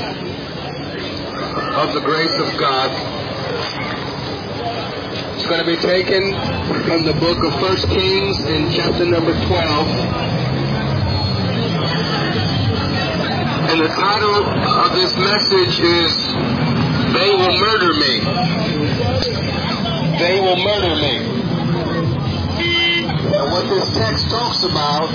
of the grace of God. It's going to be taken from the book of 1 Kings in chapter number 12. And the title of this message is, They Will Murder Me. They will murder me. And what this text talks about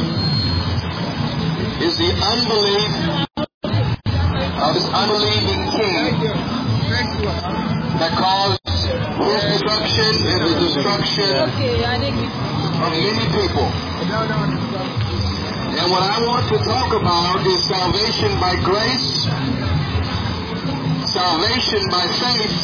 is the unbelief of this unbelieving king that caused his destruction and the destruction of many people. And what I want to talk about is salvation by grace, salvation by faith,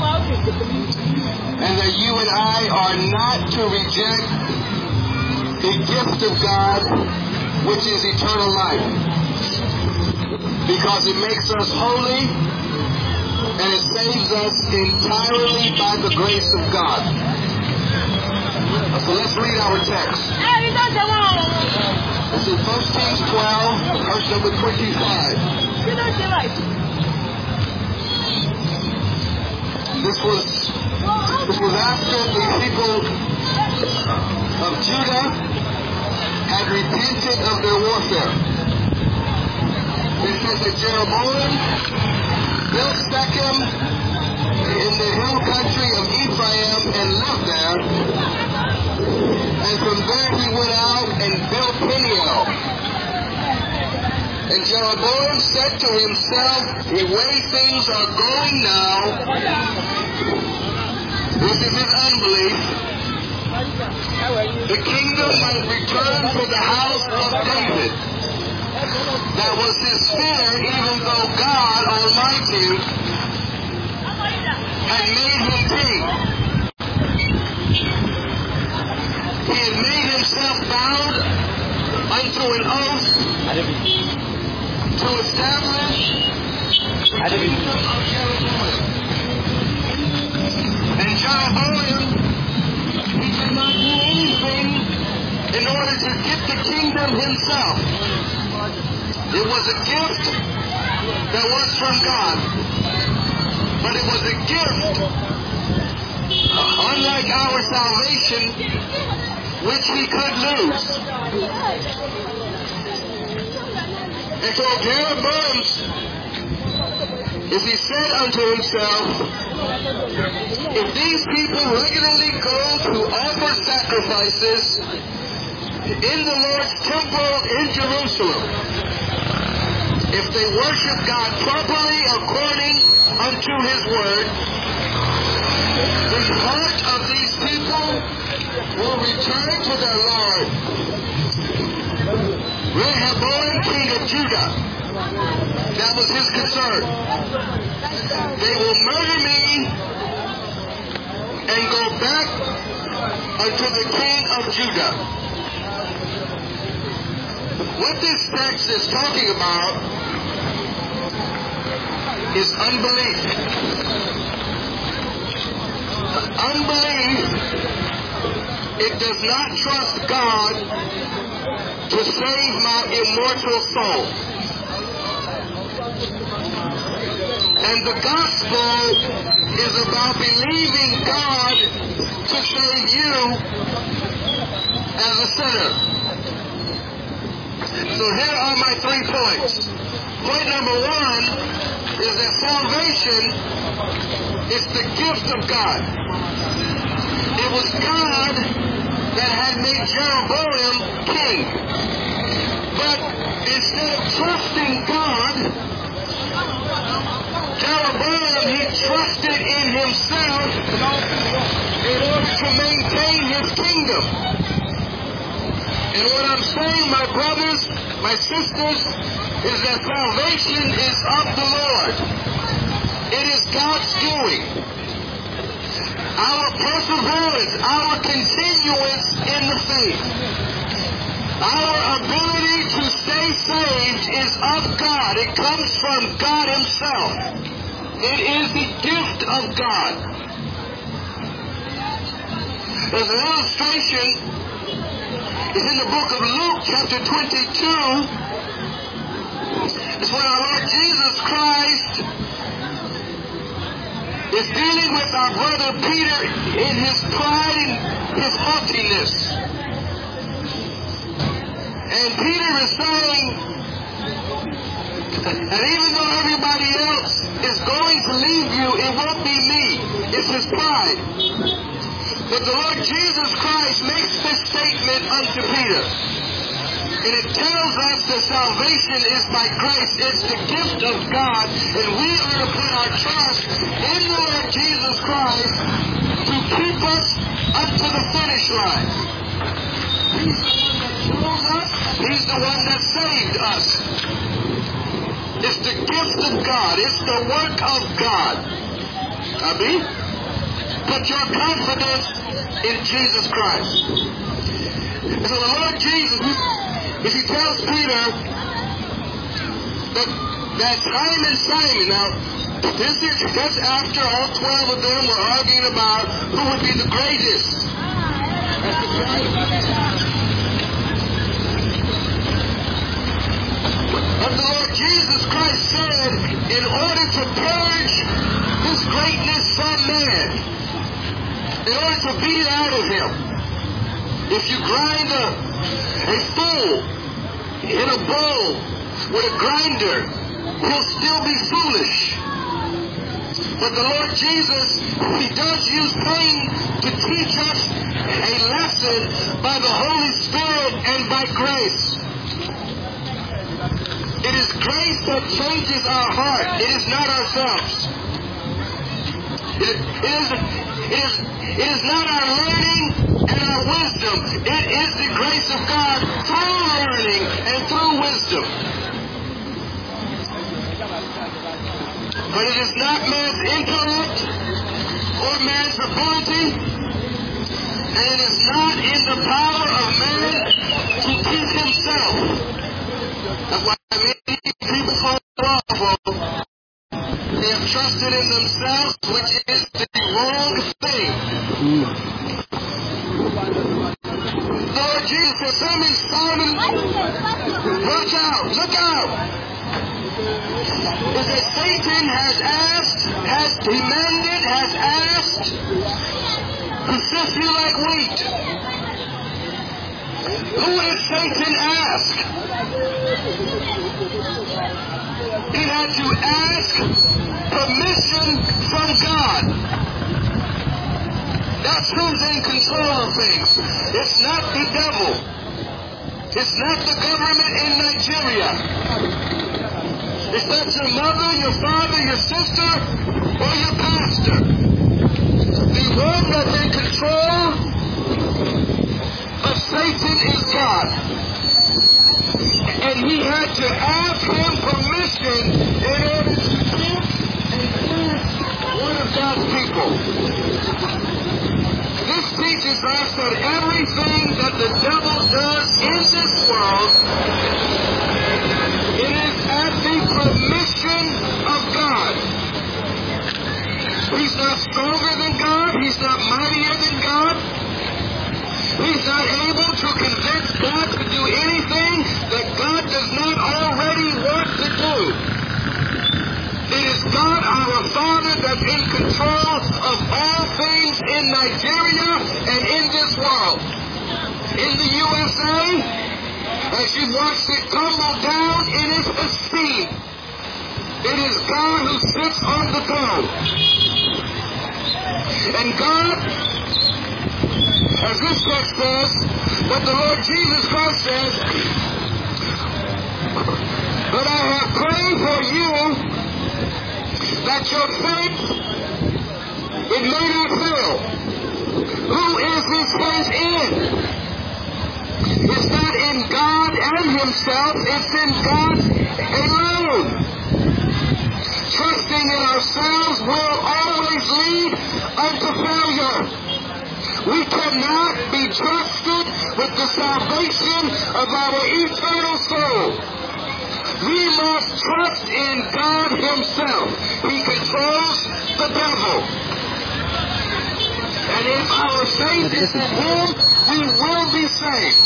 and that you and I are not to reject the gift of God, which is eternal life, because it makes us holy and it saves us entirely by the grace of God. So let's read our text. This is 1 Kings 12, verse number 25. This was after the people of Judah had repented of their warfare. It says that Jeroboam built Shechem in the hill country of Ephraim and lived there. And from there he went out and built Peniel. And Jeroboam said to himself, the way things are going now, this is his unbelief, the kingdom might return to the house of David. That was his fear, even though God Almighty had made him king. He had made himself bound unto an oath to establish the kingdom of Jeroboam. And Jeroboam, he did not do anything in order to get the kingdom himself. It was a gift that was from God. But it was a gift, unlike our salvation, which we could lose. And so Jeroboam, as he said unto himself, if these people regularly go to offer sacrifices in the Lord's temple in Jerusalem, if they worship God properly according unto his word, the heart of these people will return to their Lord. Rehoboam, king of Judah, that was his concern. They will murder me and go back unto the king of Judah. What this text is talking about is unbelief. Unbelief, it does not trust God to save my immortal soul. And the gospel is about believing God to save you as a sinner. So here are my 3 points. Point number 1 is that salvation is the gift of God. It was God that had made Jeroboam king. But instead of trusting God, Jeroboam, he trusted in himself in order to maintain his kingdom. And what I'm saying, my brothers, my sisters, is that salvation is of the Lord. It is God's doing. Our perseverance, our continuance in the faith, our ability to stay saved is of God. It comes from God himself. It is the gift of God. There's an illustration. It's in the book of Luke, chapter 22. It's when our Lord Jesus Christ is dealing with our brother Peter in his pride and his haughtiness. And Peter is saying that even though everybody else is going to leave you, it won't be me. It's his pride. But the Lord Jesus Christ makes this statement unto Peter. And it tells us that salvation is by grace. It's the gift of God. And we are to put our trust in the Lord Jesus Christ to keep us up to the finish line. He's the one that chose us. He's the one that saved us. It's the gift of God. It's the work of God. Abi? Put your confidence in Jesus Christ. So the Lord Jesus, he tells Peter that Simon, now that's after all 12 of them were arguing about who would be the greatest. But the Lord Jesus Christ said, in order to purge this greatness from man, in order to beat it out of him, if you grind a fool in a bowl with a grinder, he'll still be foolish. But the Lord Jesus, he does use pain to teach us a lesson by the Holy Spirit and by grace. It is grace that changes our heart. It is not ourselves. It is not our learning and our wisdom. It is the grace of God through learning and through wisdom. But it is not man's intellect or man's ability, and it is not in the power of man to keep himself. That's why many people fall off. They have trusted in themselves, which is the wrong thing. Lord Jesus said, Simon, watch out, look out. Is that Satan has demanded, has asked to sift you like wheat. Who did Satan ask? He had to ask permission from God. That's who's in control of things. It's not the devil. It's not the government in Nigeria. It's not your mother, your father, your sister, or your pastor. The one that's in control of Satan is God. And he had to ask him permission in order to live and serve one of God's people. This teaches us that everything that the devil does in this world, it is at the permission of God. He's not stronger than God. He's not mightier than God. He's not able to convince God to do anything that God does not already want to do. It is God, our Father, that's in control of all things in Nigeria and in this world. In the USA, as you watch it tumble down in its esteem, it is God who sits on the throne. And God, as this text says, but the Lord Jesus Christ says, but I have prayed for you that your faith, it may not fail. Who is this faith in? It's not in God and himself, it's in God alone. Trusting in ourselves will always lead unto failure. We cannot be trusted with the salvation of our eternal soul. We must trust in God himself. He controls the devil. And if our faith is in him, we will be saved.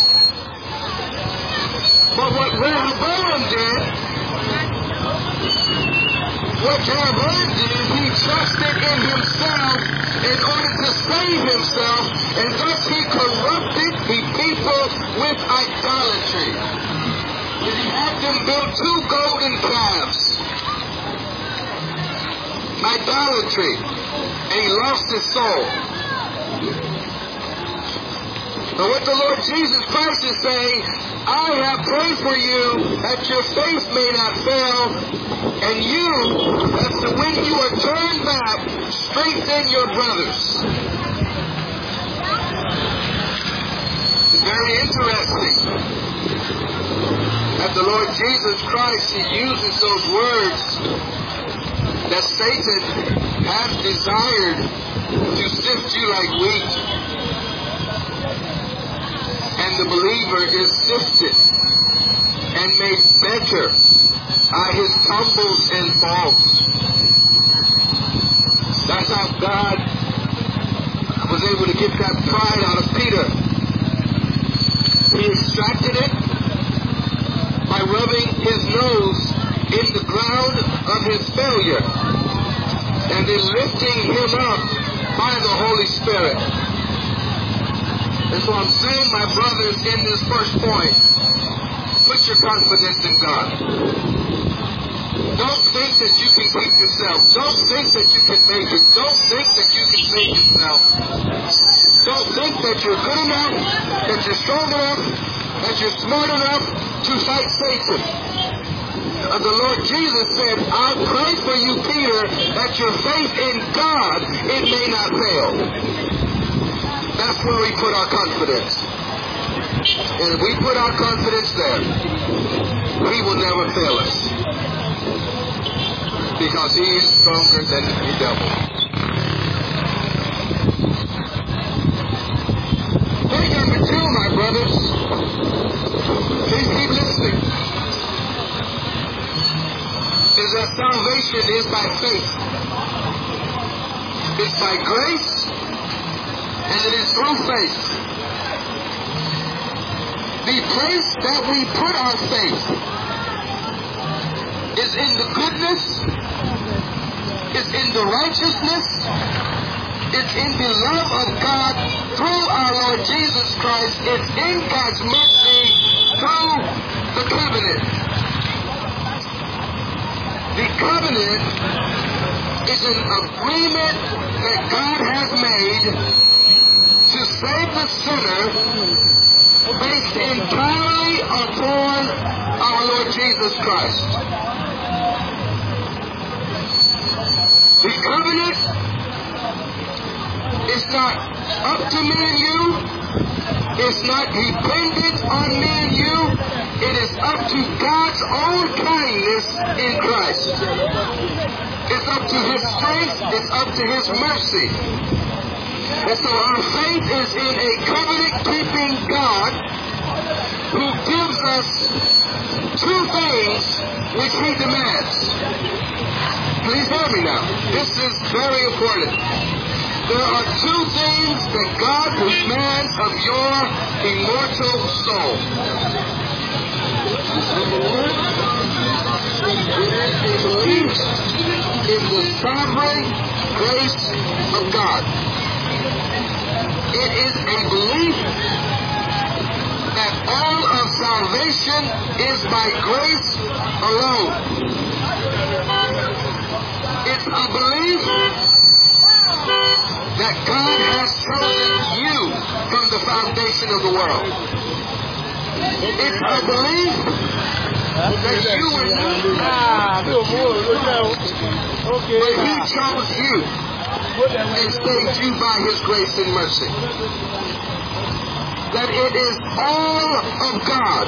But what Rehoboam did, he trusted in himself in order to save himself, and thus he corrupted the people with idolatry. And he had them build 2 golden calves. Idolatry. And he lost his soul. But what the Lord Jesus Christ is saying, I have prayed for you that your faith may not fail, and you, that when you are turned back, strengthen your brothers. It's very interesting that the Lord Jesus Christ, he uses those words that Satan has desired to sift you like wheat. And the believer is sifted and made better by his tumbles and falls. That's how God was able to get that pride out of Peter. He extracted it by rubbing his nose in the ground of his failure and then lifting him up by the Holy Spirit. And so I'm saying, my brothers, in this first point, put your confidence in God. Don't think that you can keep yourself. Don't think that you can make it. Don't think that you can save yourself. Don't think that you're good enough, that you're strong enough, that you're smart enough to fight Satan. The Lord Jesus said, I'll pray for you, Peter, that your faith in God, it may not fail. That's where we put our confidence. And if we put our confidence there, he will never fail us. Because he is stronger than the devil. Point number 2, my brothers. Please keep listening. Is that salvation is by faith. It's by grace. And it is through faith. The place that we put our faith is in the goodness, is in the righteousness, it's in the love of God through our Lord Jesus Christ, it's in God's mercy through the covenant. The covenant is an agreement that God has made to save the sinner based entirely upon our Lord Jesus Christ. The covenant is not up to me and you. It's not dependent on me and you. It is up to God's own kindness in Christ. It's up to his strength. It's up to his mercy. And so our faith is in a covenant-keeping God who gives us 2 things which he demands. Please hear me now. This is very important. There are 2 things that God demands of your immortal soul. Belief in the sovereign grace of God. It is a belief that all of salvation is by grace alone. It's a belief that God has chosen you from the foundation of the world. It's a belief that you were but he chose you and saved you by his grace and mercy. That it is all of God,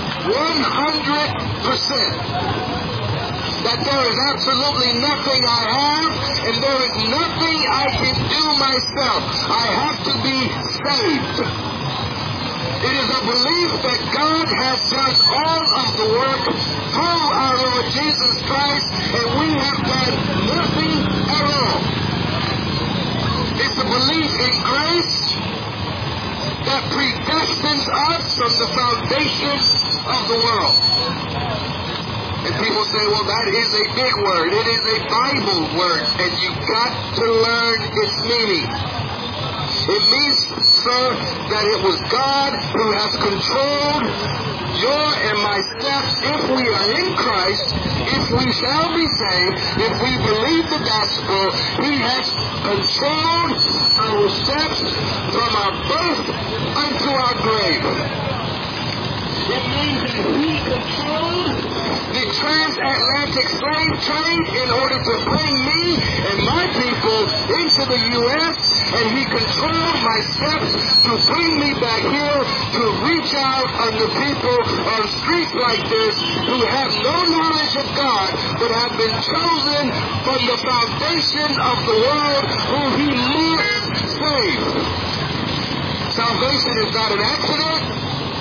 100%. That there is absolutely nothing I have, and there is nothing I can do myself. I have to be saved. It is a belief that God has done all of the work through our Lord Jesus Christ, and we have done nothing at all. It's a belief in grace that predestines us from the foundations of the world. And people say, well, that is a big word. It is a Bible word. And you've got to learn its meaning. It means, sir, that it was God who has controlled your and my steps if we are in Christ, if we shall be saved, if we believe the gospel. He has controlled our steps from our birth unto our grave. It means that He controlled the transatlantic slave trade in order to bring me and my people into the U.S., and He controlled my steps to bring me back here to reach out unto people on streets like this who have no knowledge of God, but have been chosen from the foundation of the world, who He must save. Salvation is not an accident.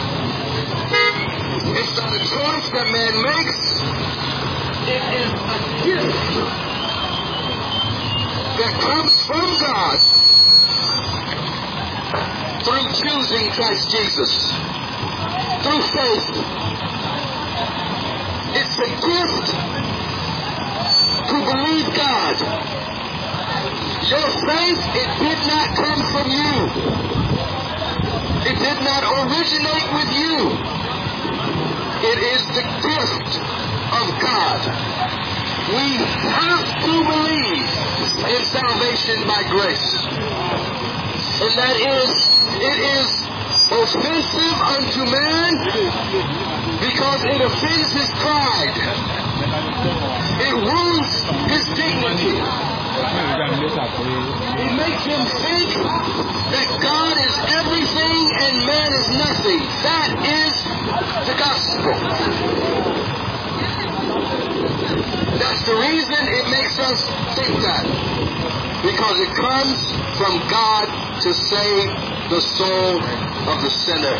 It's not a choice that man makes. It is a gift that comes from God through choosing Christ Jesus, through faith. It's a gift to believe God. Your faith, it did not come from you. It did not originate with you. It is the gift of God. We have to believe in salvation by grace. And that is, it is offensive unto man because it offends his pride. It wounds his dignity. It makes him think that God is everything and man is nothing. That is the gospel. That's the reason it makes us think that. Because it comes from God to save the soul of the sinner.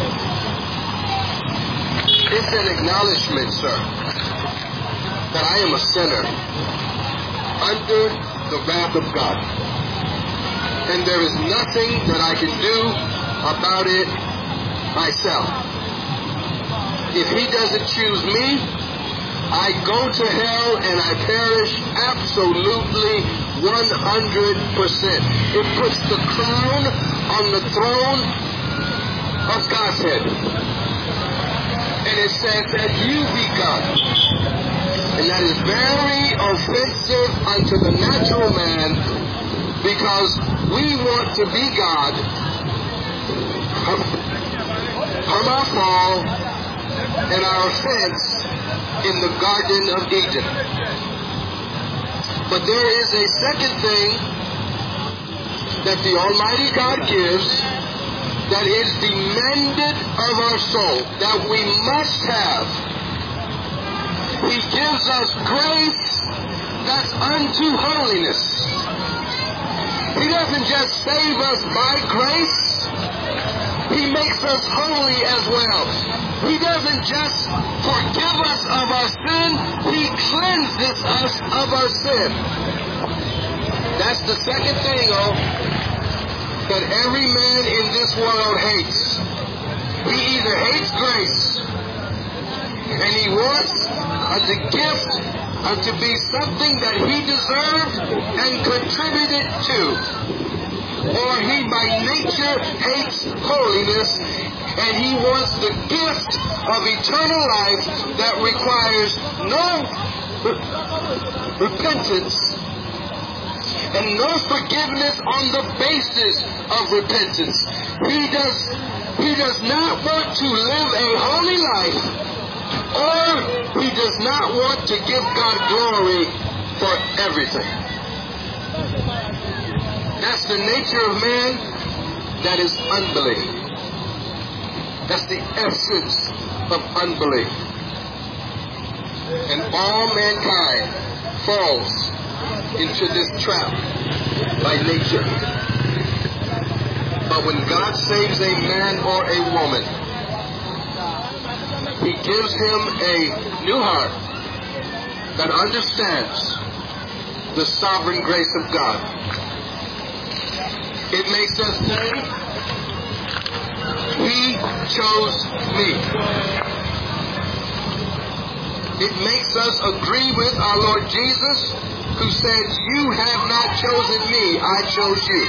It's an acknowledgement, sir, that I am a sinner under the wrath of God. And there is nothing that I can do about it myself. If He doesn't choose me, I go to hell and I perish absolutely 100%. It puts the crown on the throne of God's head. And it says that you be God. And that is very offensive unto the natural man, because we want to be God from our fall and our offense in the Garden of Eden. But there is a second thing that the Almighty God gives that is demanded of our soul, that we must have. He gives us grace that's unto holiness. He doesn't just save us by grace. He makes us holy as well. He doesn't just forgive us of our sin. He cleanses us of our sin. That's the second thing, that every man in this world hates. He either hates grace, and he wants the gift to be something that he deserved and contributed to. Or he by nature hates holiness, and he wants the gift of eternal life that requires no repentance and no forgiveness on the basis of repentance. He does not want to live a holy life, or he does not want to give God glory for everything. That's the nature of man. That is unbelief. That's the essence of unbelief. And all mankind falls into this trap by nature. But when God saves a man or a woman, He gives him a new heart that understands the sovereign grace of God. It makes us say, He chose me. It makes us agree with our Lord Jesus, who said, "You have not chosen me, I chose you."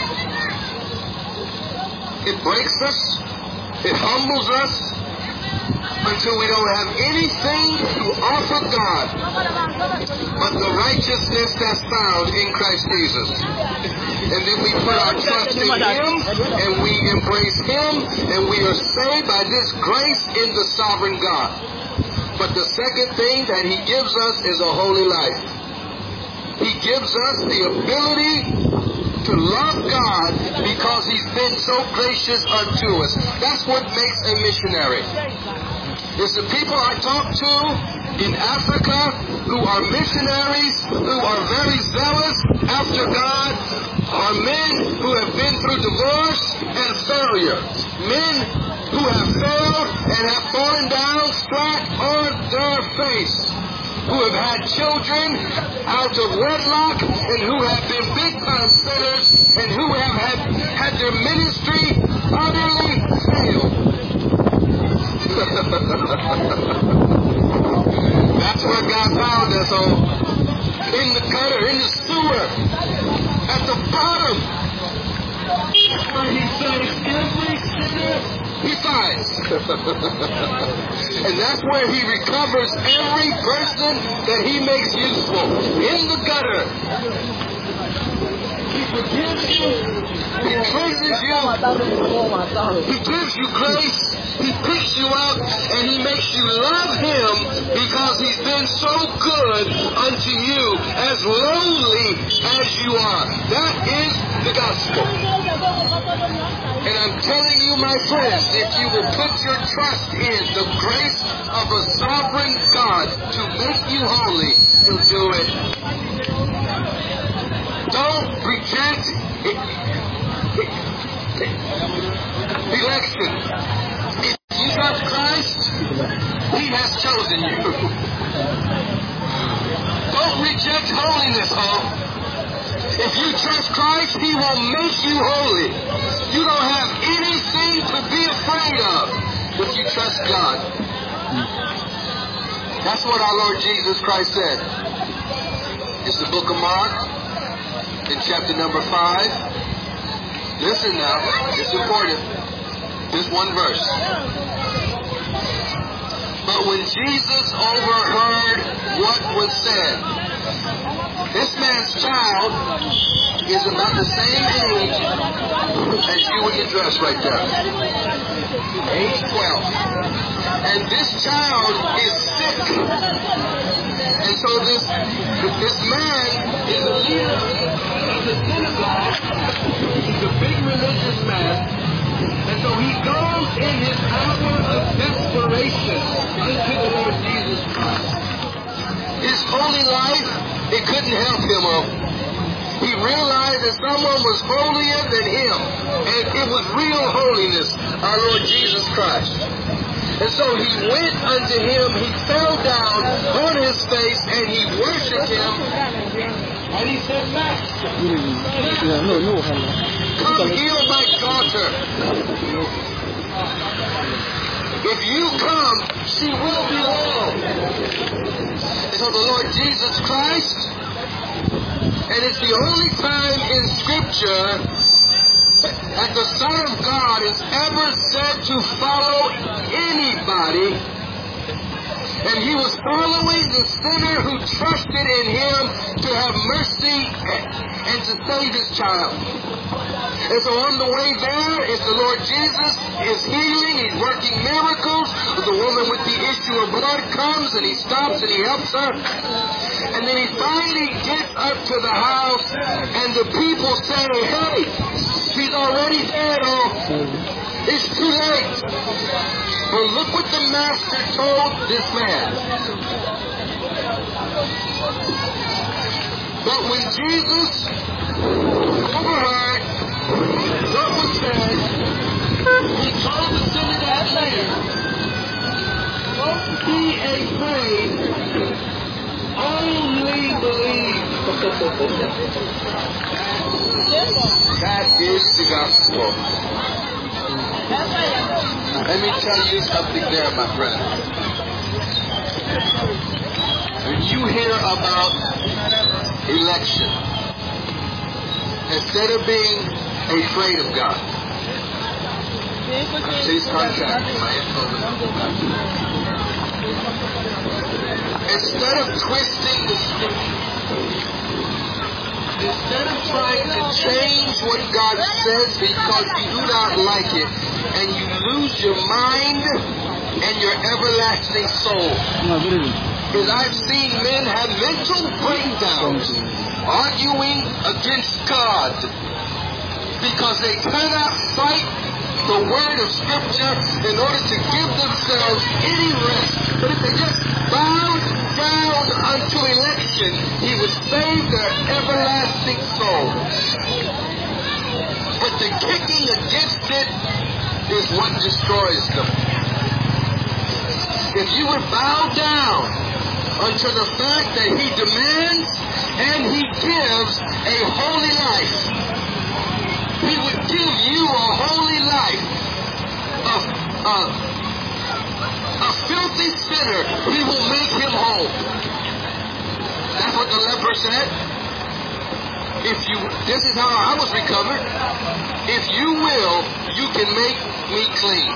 It breaks us. It humbles us until we don't have anything to offer God but the righteousness that's found in Christ Jesus. And then we put our trust in Him, and we embrace Him, and we are saved by this grace in the sovereign God. But the second thing that He gives us is a holy life. He gives us the ability to love God because He's been so gracious unto us. That's what makes a missionary. It's the people I talk to in Africa who are missionaries, who are very zealous after God, are men who have been through divorce and failure. Men who have failed and have fallen down flat on their face. Who have had children out of wedlock and who have been big-time sinners and who have had their ministry utterly failed. That's where God found us, in the gutter, in the sewer, at the bottom. That's where He saves every sinner He finds. And that's where He recovers every person that He makes useful. In the gutter. He forgives you. He cleanses you. He gives you grace. He picks you out and He makes you love Him because He's been so good unto you, as lowly as you are. That is the gospel. And I'm telling you, my friends, if you will put your trust in the grace of a sovereign God to make you holy, He'll do it. Don't reject election. If you trust Christ, He has chosen you. Don't reject holiness, If you trust Christ, He will make you holy. You don't have anything to be afraid of if you trust God. That's what our Lord Jesus Christ said. It's the book of Mark, in chapter number 5. Listen now, it's important. Just one verse. But when Jesus overheard what was said, this man's child is about the same age as you in the dress right there. Age 12. And this child is sick. And so this man is a leader of the synagogue. He's a big religious man. And so he goes in his hour of desperation unto the Lord Jesus Christ. His holy life, it couldn't help him. He realized that someone was holier than him. And it was real holiness, our Lord Jesus Christ. And so he went unto him, he fell down on his face, and he worshipped him. And he said, Master, come heal my daughter. If you come, she will be well. And so the Lord Jesus Christ, and it's the only time in Scripture that the Son of God is ever said to follow anybody. And He was following the sinner who trusted in Him to have mercy and to save his child. And so on the way there, as the Lord Jesus is healing, He's working miracles. The woman with the issue of blood comes and He stops and He helps her. And then He finally gets up to the house and the people say, hey, she's already dead. It's too late. But look what the Master told this man. But when Jesus overheard what was said, He told the synagogue leader, don't be afraid, only believe. That is the gospel. Let me tell you something there, my friend. When you hear about election, instead of being afraid of God, please contact my instead of twisting the scripture, instead of trying to change what God says because you do not like it, and you lose your mind and your everlasting soul. Because I've seen men have mental breakdowns arguing against God because they cannot fight the word of Scripture in order to give themselves any rest. But if they just bowed down unto election, He would save their everlasting soul. But the kicking against it is what destroys them. If you would bow down unto the fact that He demands and He gives a holy life, He would give you a holy life. A filthy sinner, He will make him whole. That's what the leper said. This is how I was recovered. If you will, you can make me clean.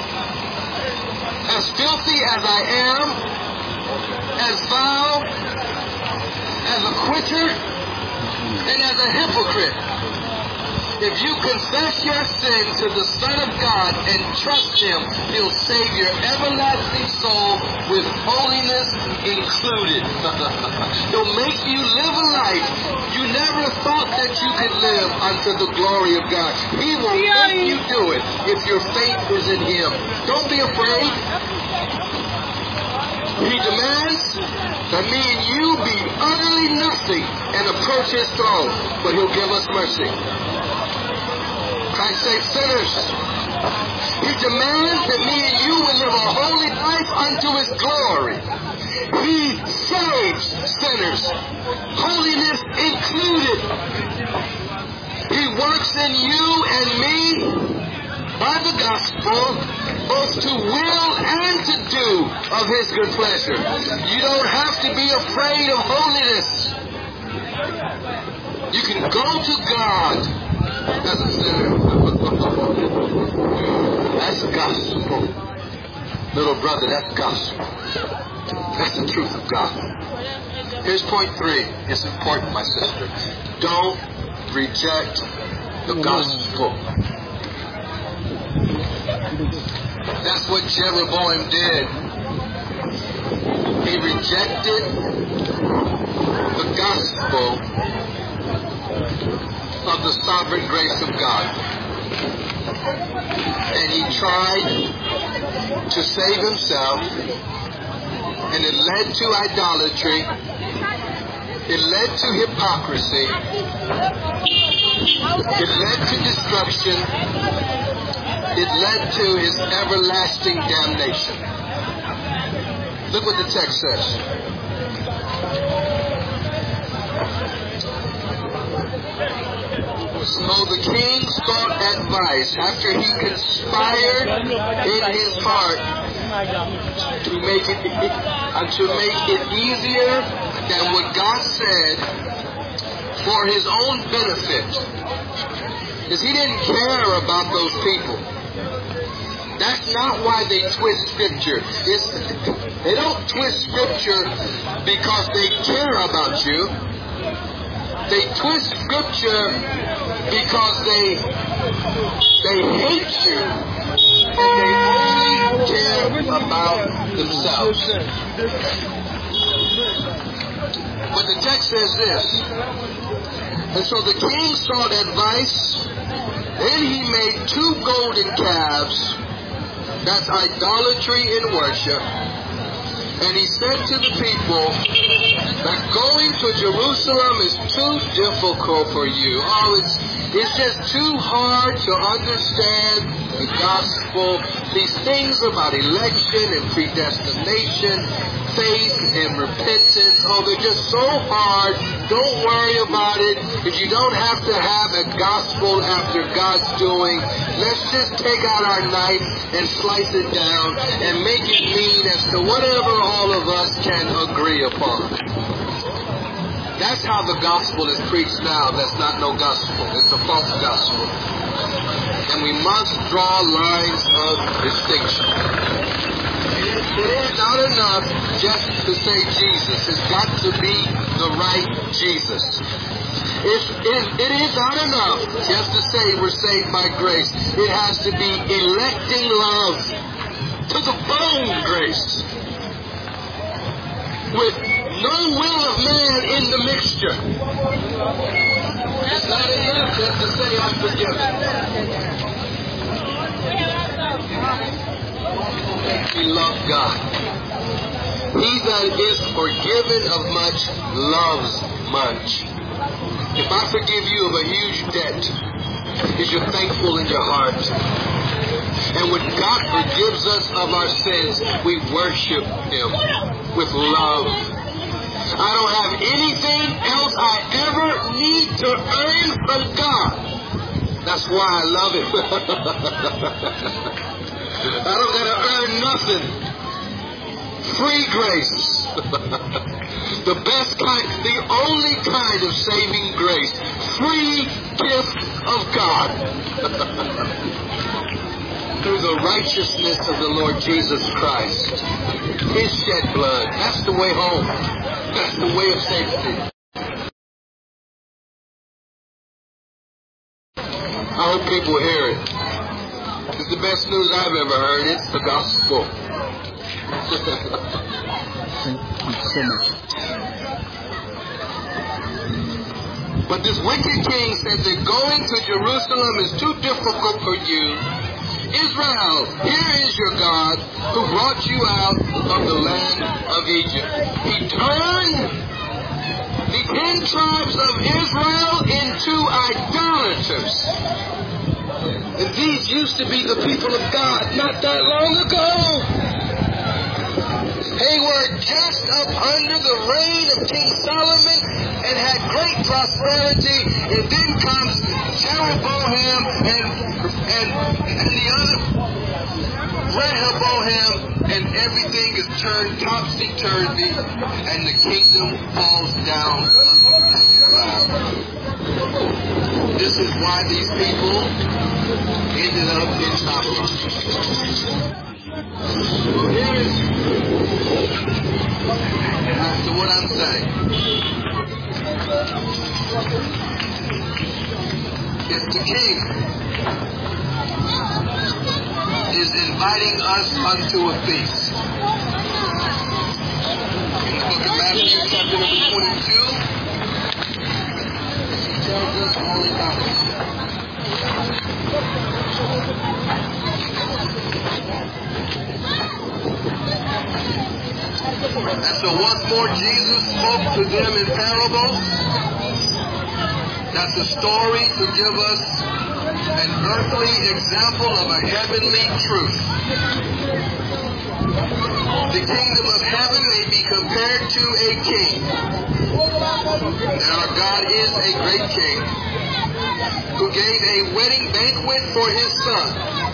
As filthy as I am, as foul, as a quitter, and as a hypocrite. If you confess your sin to the Son of God and trust Him, He'll save your everlasting soul with holiness included. He'll make you live a life you never thought that you could live unto the glory of God. He will make you do it if your faith is in Him. Don't be afraid. He demands that me and you be utterly nothing and approach His throne, but He'll give us mercy. Christ saved sinners. He demands that me and you will live a holy life unto His glory. He saves sinners, holiness included. He works in you and me by the gospel, both to will and to do of His good pleasure. You don't have to be afraid of holiness. You can go to God as a sinner. That's the gospel. Little brother, that's gospel. That's the truth of God. Here's point 3. It's important, my sister. Don't reject the gospel. That's what Jeroboam did. He rejected the gospel of the sovereign grace of God. And he tried to save himself, and it led to idolatry. It led to hypocrisy. It led to destruction. It led to his everlasting damnation. Look what the text says. So the king sought advice after he conspired in his heart to make it easier than what God said for his own benefit. Because he didn't care about those people. That's not why they twist Scripture. They don't twist Scripture because they care about you. They twist Scripture because they hate you and they only care about themselves. But the text says this. And so the king sought advice. Then he made 2 golden calves. That's idolatry in worship. And he said to the people that going to Jerusalem is too difficult for you. Oh, it's just too hard to understand the gospel. These things about election and predestination, faith and repentance. Oh, they're just so hard. Don't worry about it. If you don't have to have a gospel after God's doing, let's just take out our knife and slice it down and make it mean as to whatever all of us can agree upon. That's how the gospel is preached now. That's not no gospel. It's a false gospel. And we must draw lines of distinction. It is not enough just to say Jesus. It's got to be the right Jesus. It is not enough just to say we're saved by grace. It has to be electing love to the bone grace, with no will of man in the mixture. It's not enough just to say I'm forgiven. We love God. He that is forgiven of much loves much. If I forgive you of a huge debt, is you're thankful in your heart. And when God forgives us of our sins, we worship Him with love. I don't have anything else I ever need to earn from God. That's why I love Him. I don't got to earn nothing. Free grace. The best kind, the only kind of saving grace. Free gift of God. Through the righteousness of the Lord Jesus Christ. His shed blood. That's the way home. That's the way of safety. I hope people hear it. It's the best news I've ever heard. It's the gospel. Thank you so much. But this wicked king said that going to Jerusalem is too difficult for you. Israel, here is your God who brought you out of the land of Egypt. He turned the 10 tribes of Israel into idolaters. And these used to be the people of God not that long ago. They were just up under the reign of King Solomon and had great prosperity. And then comes Jeroboam and the other Rehoboam, and everything is turned topsy-turvy, and the kingdom falls down. This is why these people ended up in Babylon. Here is to what I'm saying. If the king is inviting us unto a feast, in the book of Matthew, chapter number 22, he tells us all about it. And so once more Jesus spoke to them in parables. That's a story to give us an earthly example of a heavenly truth. The kingdom of heaven may be compared to a king. And our God is a great king who gave a wedding banquet for his son,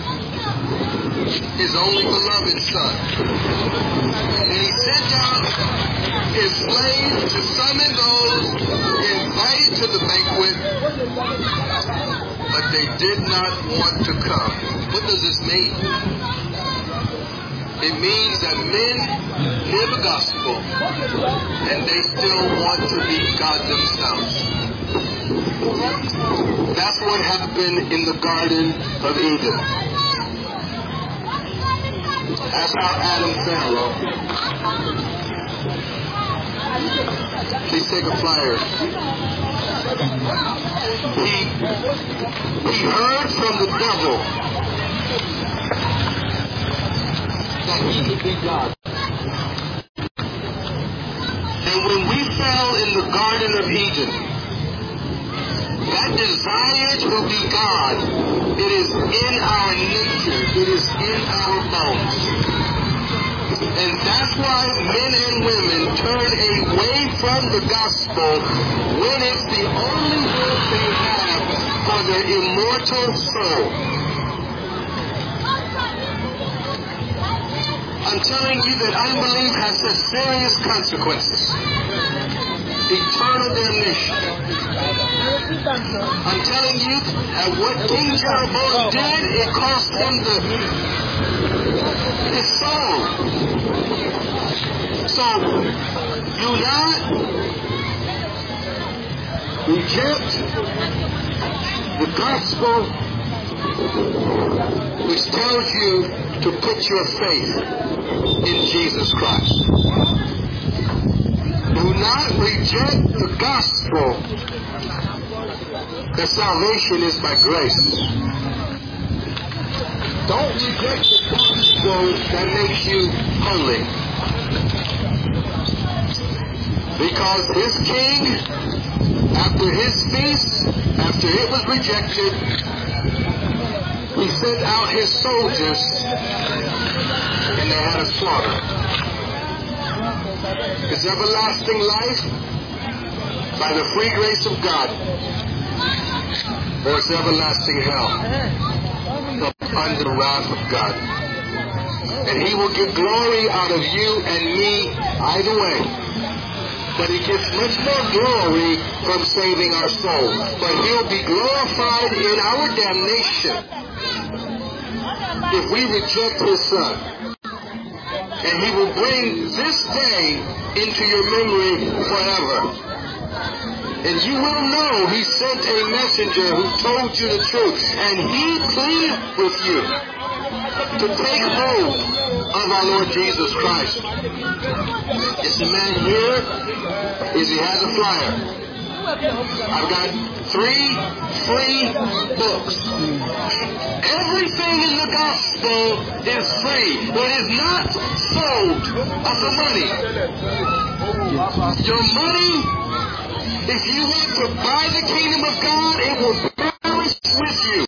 his only beloved son. And he sent out his slaves to summon those invited to the banquet, but they did not want to come. What does this mean? It means that men hear the gospel and they still want to be God themselves. That's what happened in the Garden of Eden. That's how Adam fell. Please take a flyer. He heard from the devil that he could be God. And when we fell in the Garden of Eden, that desire to be God, it is in our nature, it is in our bones. And that's why men and women turn away from the gospel when it's the only hope they have for their immortal soul. A I'm telling you that unbelief has such serious consequences. Eternal damnation. I'm telling you that what King Jeroboam did, it cost him his soul. So, do not reject the gospel which tells you to put your faith in Jesus Christ. Do not reject the gospel that salvation is by grace. Don't reject the gospel that makes you holy. Because his king, after his feast, after it was rejected, he sent out his soldiers and they had a slaughter. It's everlasting life by the free grace of God, or it's everlasting hell under the wrath of God. And he will get glory out of you and me either way. But he gets much more glory from saving our soul. But he'll be glorified in our damnation if we reject his son. And he will bring this day into your memory forever. And you will know he sent a messenger who told you the truth. And he pleaded with you to take hold of our Lord Jesus Christ. It's the man here. He has a flyer. I've got 3 free books. Everything in the gospel is free. It is not sold for money. Your money, if you want to buy the kingdom of God, it will perish with you.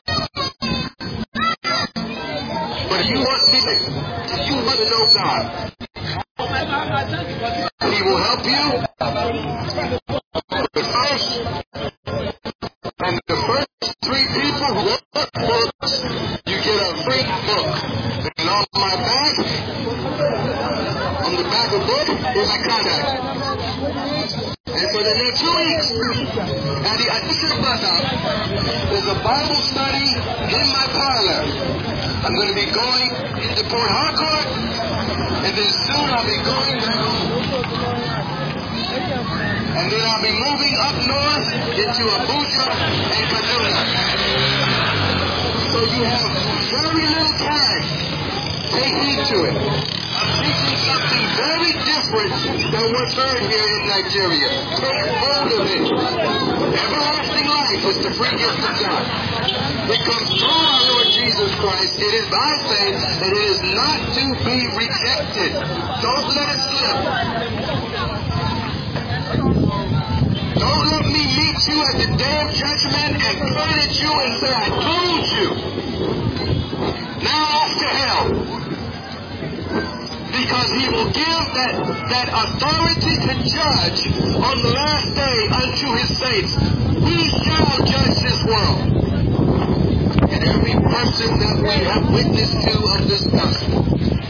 But you want to know God. He will help you. The first 3 people who want books, you get a free book. And on my back, on the back of the book, is my contact. And for the next 2 weeks, at the Admission Bus-Stop, there's a Bible study in my parlor. I'm going to be going into Port Harcourt, and then soon I'll be going down. And then I'll be moving up north into Abuja and Kaduna. So you have very little time. Take heed to it. I'm teaching something very different than what's heard here in Nigeria. Take hold of it. Everlasting life is the free gift of God. It comes through our Lord Jesus Christ. It is by faith, and it is not to be rejected. Don't let it slip. Don't let me meet you at the day of judgment and point at you and say, I told you. Now off to hell. Because he will give that authority to judge on the last day unto his saints. We shall judge this world. And every person that we have witnessed to of this gospel,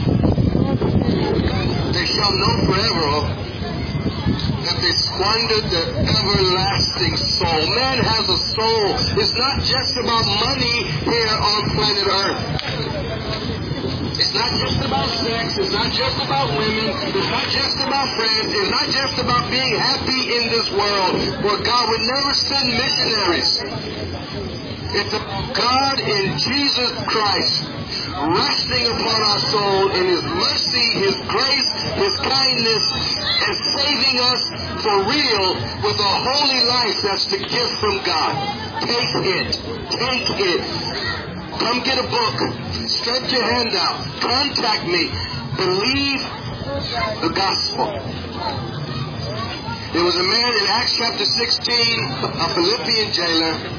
they shall know forever that they squandered the everlasting soul. Man has a soul. It's not just about money here on planet Earth. It's not just about sex. It's not just about women. It's not just about friends. It's not just about being happy in this world where God would never send missionaries. It's about God in Jesus Christ resting upon our soul in His mercy, His grace, His kindness, and saving us for real with a holy life that's the gift from God. Take it. Take it. Come get a book. Stretch your hand out. Contact me. Believe the gospel. There was a man in Acts chapter 16, a Philippian jailer.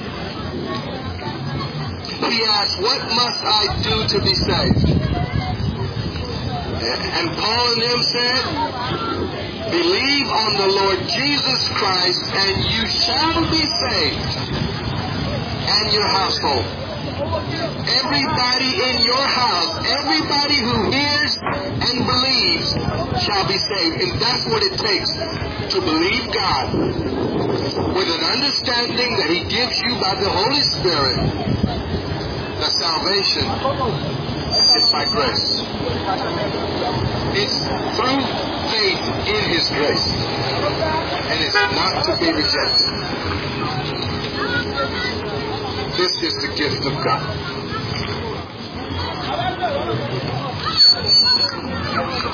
He asked, what must I do to be saved? And Paul and them said, believe on the Lord Jesus Christ and you shall be saved and your household. Everybody in your house, everybody who hears and believes shall be saved. And that's what it takes to believe God with an understanding that He gives you by the Holy Spirit. The salvation is by grace. It's through faith in His grace. And it's not to be rejected. This is the gift of God.